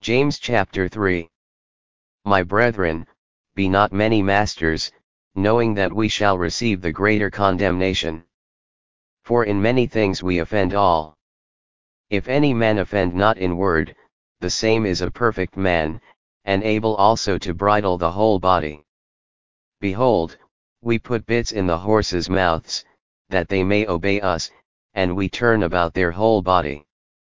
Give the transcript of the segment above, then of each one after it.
James chapter 3. My brethren, be not many masters, knowing that we shall receive the greater condemnation. For in many things we offend all. If any man offend not in word, the same is a perfect man, and able also to bridle the whole body. Behold, we put bits in the horses' mouths, that they may obey us, and we turn about their whole body.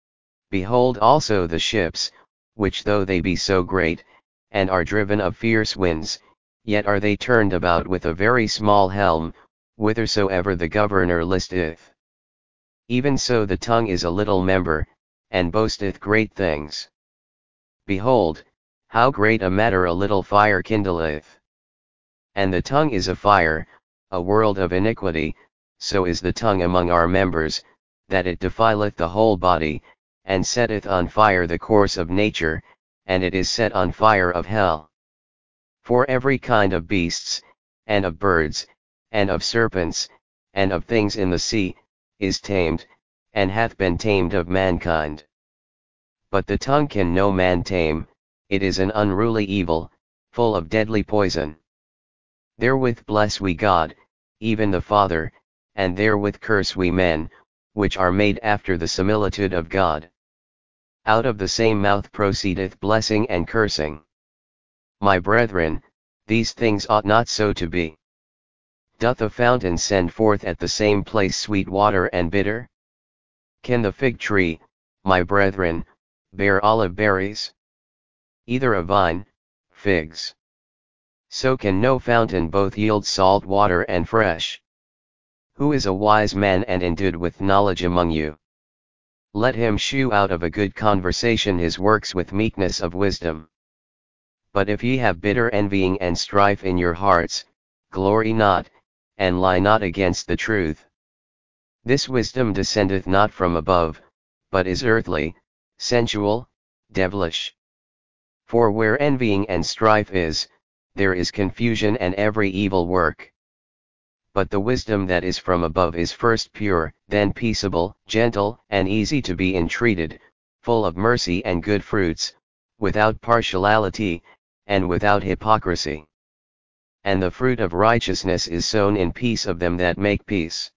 Behold also the ships, which though they be so great, and are driven of fierce winds, yet are they turned about with a very small helm, whithersoever the governor listeth. Even so the tongue is a little member, and boasteth great things. Behold, how great a matter a little fire kindleth. And the tongue is a fire, a world of iniquity, so is the tongue among our members, that it defileth the whole body, and setteth on fire the course of nature, and it is set on fire of hell. For every kind of beasts, and of birds, and of serpents, and of things in the sea, is tamed, and hath been tamed of mankind. But the tongue can no man tame, it is an unruly evil, full of deadly poison. Therewith bless we God, even the Father, and therewith curse we men, which are made after the similitude of God. Out of the same mouth proceedeth blessing and cursing. My brethren, these things ought not so to be. Doth a fountain send forth at the same place sweet water and bitter? Can the fig tree, my brethren, bear olive berries? Either a vine, figs. So can no fountain both yield salt water and fresh. Who is a wise man and endued with knowledge among you? Let him shew out of a good conversation his works with meekness of wisdom. But if ye have bitter envying and strife in your hearts, glory not, and lie not against the truth. This wisdom descendeth not from above, but is earthly, sensual, devilish. For where envying and strife is, there is confusion and every evil work. But the wisdom that is from above is first pure, then peaceable, gentle, and easy to be entreated, full of mercy and good fruits, without partiality, and without hypocrisy. And the fruit of righteousness is sown in peace of them that make peace.